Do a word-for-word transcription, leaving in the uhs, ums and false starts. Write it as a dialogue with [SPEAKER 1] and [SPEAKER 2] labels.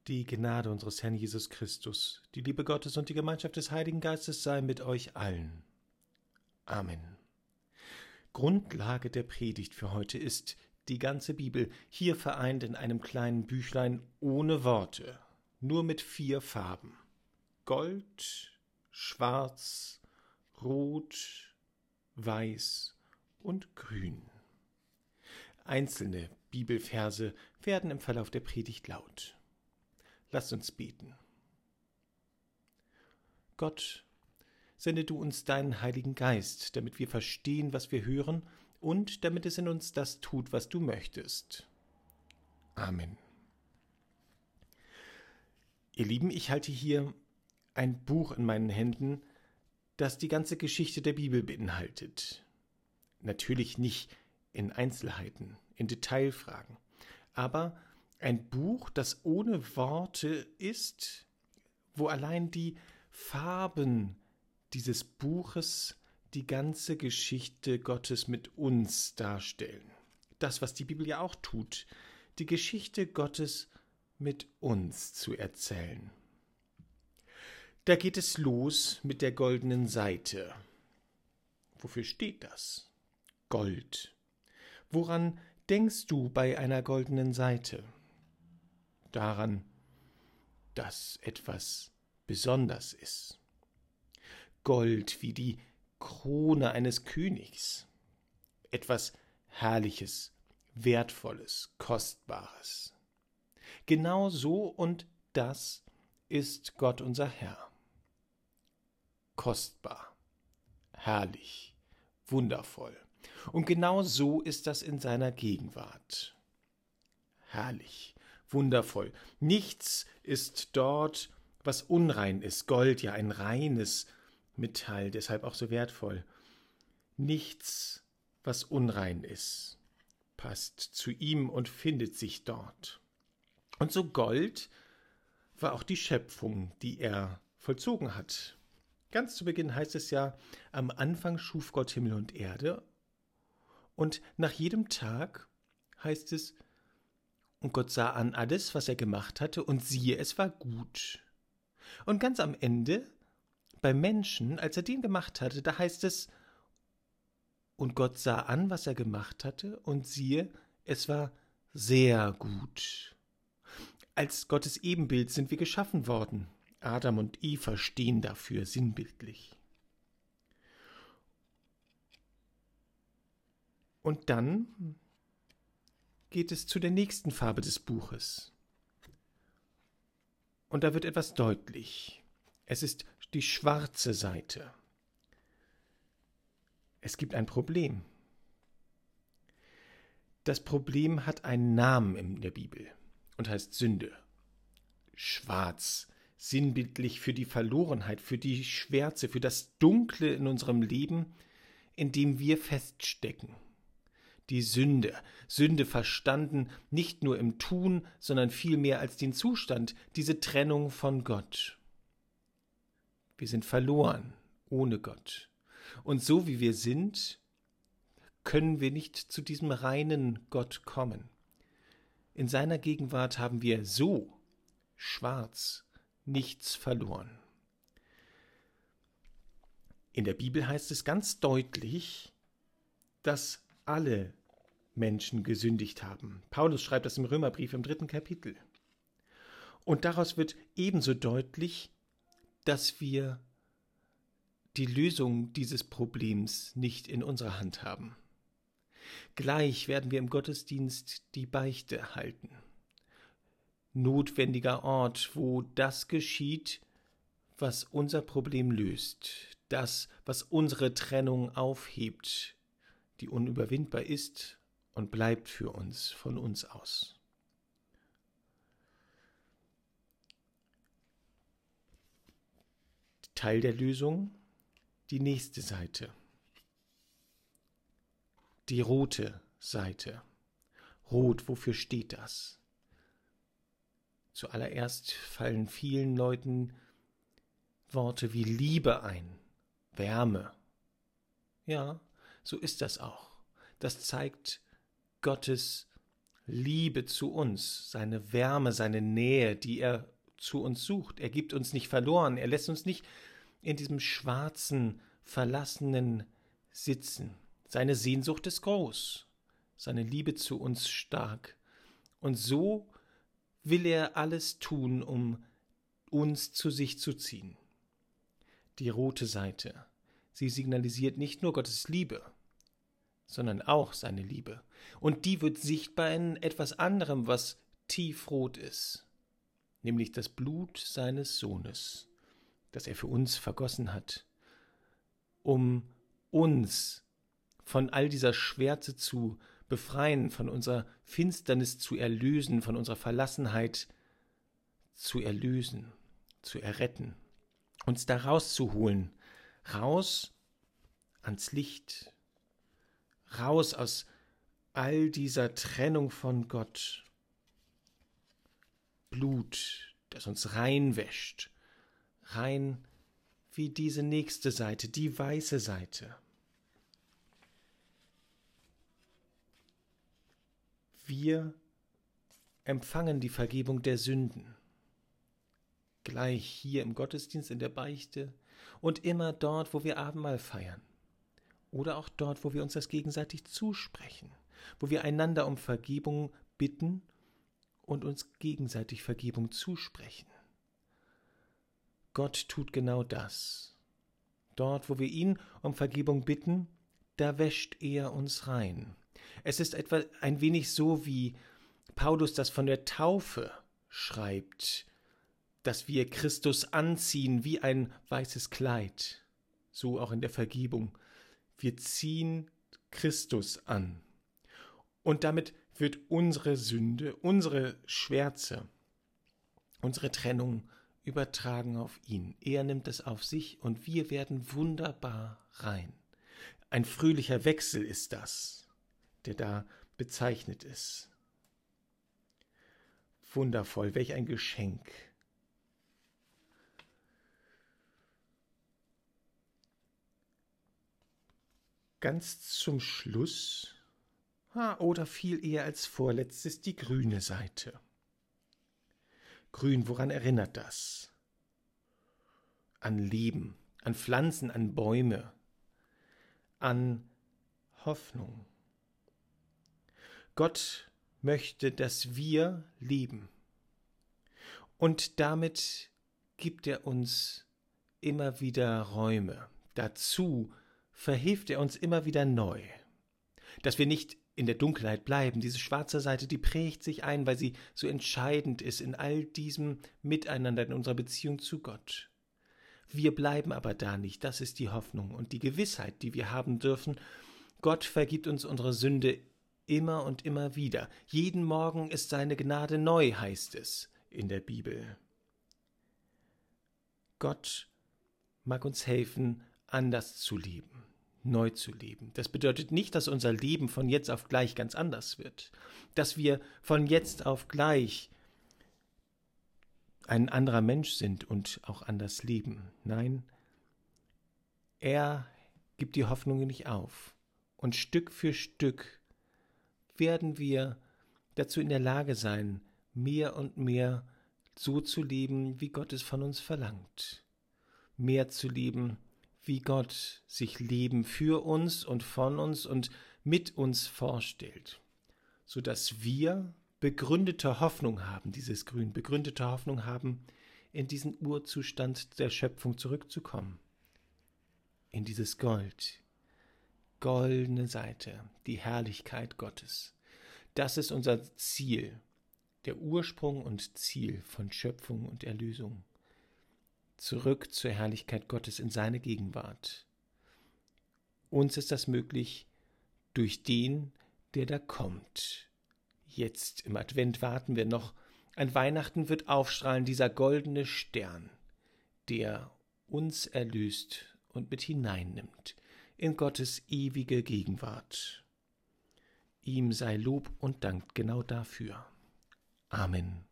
[SPEAKER 1] Die Gnade unseres Herrn Jesus Christus, die Liebe Gottes und die Gemeinschaft des Heiligen Geistes sei mit euch allen. Amen. Grundlage der Predigt für heute ist die ganze Bibel, hier vereint in einem kleinen Büchlein ohne Worte, nur mit vier Farben: Gold, Schwarz, Rot, Weiß und Grün. Einzelne Bibelverse werden im Verlauf der Predigt laut. Lasst uns beten. Gott, sende du uns deinen Heiligen Geist, damit wir verstehen, was wir hören, und damit es in uns das tut, was du möchtest. Amen. Ihr Lieben, ich halte hier ein Buch in meinen Händen, das die ganze Geschichte der Bibel beinhaltet. Natürlich nicht in Einzelheiten, in Detailfragen, aber ein Buch, das ohne Worte ist, wo allein die Farben dieses Buches die ganze Geschichte Gottes mit uns darstellen. Das, was die Bibel ja auch tut, die Geschichte Gottes mit uns zu erzählen. Da geht es los mit der goldenen Seite. Wofür steht das? Gold. Woran denkst du bei einer goldenen Seite? Daran, dass etwas besonders ist. Gold wie die Krone eines Königs. Etwas Herrliches, Wertvolles, Kostbares. Genau so und das ist Gott unser Herr. Kostbar, herrlich, wundervoll. Und genau so ist das in seiner Gegenwart. Herrlich, wundervoll. Nichts ist dort, was unrein ist. Gold, ja, ein reines Metall, deshalb auch so wertvoll. Nichts, was unrein ist, passt zu ihm und findet sich dort. Und so Gold war auch die Schöpfung, die er vollzogen hat. Ganz zu Beginn heißt es ja, am Anfang schuf Gott Himmel und Erde. Und nach jedem Tag heißt es, und Gott sah an alles, was er gemacht hatte, und siehe, es war gut. Und ganz am Ende, beim Menschen, als er den gemacht hatte, da heißt es, und Gott sah an, was er gemacht hatte, und siehe, es war sehr gut. Als Gottes Ebenbild sind wir geschaffen worden. Adam und Eva stehen dafür sinnbildlich. Und dann geht es zu der nächsten Farbe des Buches. Und da wird etwas deutlich. Es ist die schwarze Seite. Es gibt ein Problem. Das Problem hat einen Namen in der Bibel und heißt Sünde. Schwarz, sinnbildlich für die Verlorenheit, für die Schwärze, für das Dunkle in unserem Leben, in dem wir feststecken. Die Sünde, Sünde verstanden nicht nur im Tun, sondern vielmehr als den Zustand, diese Trennung von Gott. Wir sind verloren ohne Gott. Und so wie wir sind, können wir nicht zu diesem reinen Gott kommen. In seiner Gegenwart haben wir so schwarz nichts verloren. In der Bibel heißt es ganz deutlich, dass alle Menschen gesündigt haben. Paulus schreibt das im Römerbrief im dritten Kapitel. Und daraus wird ebenso deutlich, dass wir die Lösung dieses Problems nicht in unserer Hand haben. Gleich werden wir im Gottesdienst die Beichte halten. Notwendiger Ort, wo das geschieht, was unser Problem löst, das, was unsere Trennung aufhebt, die unüberwindbar ist und bleibt für uns, von uns aus. Teil der Lösung, die nächste Seite. Die rote Seite. Rot, wofür steht das? Zuallererst fallen vielen Leuten Worte wie Liebe ein, Wärme. Ja, so ist das auch. Das zeigt Gottes Liebe zu uns, seine Wärme, seine Nähe, die er zu uns sucht. Er gibt uns nicht verloren, er lässt uns nicht in diesem schwarzen, verlassenen sitzen. Seine Sehnsucht ist groß, seine Liebe zu uns stark. Und so will er alles tun, um uns zu sich zu ziehen. Die rote Seite, sie signalisiert nicht nur Gottes Liebe, sondern auch seine Liebe. Und die wird sichtbar in etwas anderem, was tiefrot ist, nämlich das Blut seines Sohnes, das er für uns vergossen hat, um uns von all dieser Schwärze zu befreien, von unserer Finsternis zu erlösen, von unserer Verlassenheit zu erlösen, zu erretten, uns da rauszuholen, raus ans Licht, raus aus all dieser Trennung von Gott. Blut, das uns reinwäscht, rein wie diese nächste Seite, die weiße Seite. Wir empfangen die Vergebung der Sünden, gleich hier im Gottesdienst, in der Beichte und immer dort, wo wir Abendmahl feiern oder auch dort, wo wir uns das gegenseitig zusprechen, wo wir einander um Vergebung bitten und uns gegenseitig Vergebung zusprechen. Gott tut genau das. Dort, wo wir ihn um Vergebung bitten, da wäscht er uns rein. Es ist etwa ein wenig so, wie Paulus das von der Taufe schreibt, dass wir Christus anziehen wie ein weißes Kleid, so auch in der Vergebung. Wir ziehen Christus an. Und damit wird unsere Sünde, unsere Schwärze, unsere Trennung übertragen auf ihn. Er nimmt es auf sich und wir werden wunderbar rein. Ein fröhlicher Wechsel ist das, der da bezeichnet ist. Wundervoll, welch ein Geschenk. Ganz zum Schluss, oder viel eher als vorletztes, die grüne Seite. Grün, woran erinnert das? An Leben, an Pflanzen, an Bäume, an Hoffnung. Gott möchte, dass wir leben. Und damit gibt er uns immer wieder Räume. Dazu verhilft er uns immer wieder neu. Dass wir nicht in der Dunkelheit bleiben. Diese schwarze Seite, die prägt sich ein, weil sie so entscheidend ist in all diesem Miteinander, in unserer Beziehung zu Gott. Wir bleiben aber da nicht. Das ist die Hoffnung und die Gewissheit, die wir haben dürfen. Gott vergibt uns unsere Sünde immer und immer wieder. Jeden Morgen ist seine Gnade neu, heißt es in der Bibel. Gott mag uns helfen, anders zu leben, neu zu leben. Das bedeutet nicht, dass unser Leben von jetzt auf gleich ganz anders wird, dass wir von jetzt auf gleich ein anderer Mensch sind und auch anders leben. Nein, er gibt die Hoffnung nicht auf. Und Stück für Stück werden wir dazu in der Lage sein, mehr und mehr so zu leben, wie Gott es von uns verlangt. Mehr zu leben, wie Gott sich Leben für uns und von uns und mit uns vorstellt, sodass wir begründete Hoffnung haben, dieses Grün, begründete Hoffnung haben, in diesen Urzustand der Schöpfung zurückzukommen, in dieses Gold, goldene Seite, die Herrlichkeit Gottes. Das ist unser Ziel, der Ursprung und Ziel von Schöpfung und Erlösung. Zurück zur Herrlichkeit Gottes in seine Gegenwart. Uns ist das möglich durch den, der da kommt. Jetzt im Advent warten wir noch. An Weihnachten wird aufstrahlen dieser goldene Stern, der uns erlöst und mit hineinnimmt in Gottes ewige Gegenwart. Ihm sei Lob und Dank genau dafür. Amen.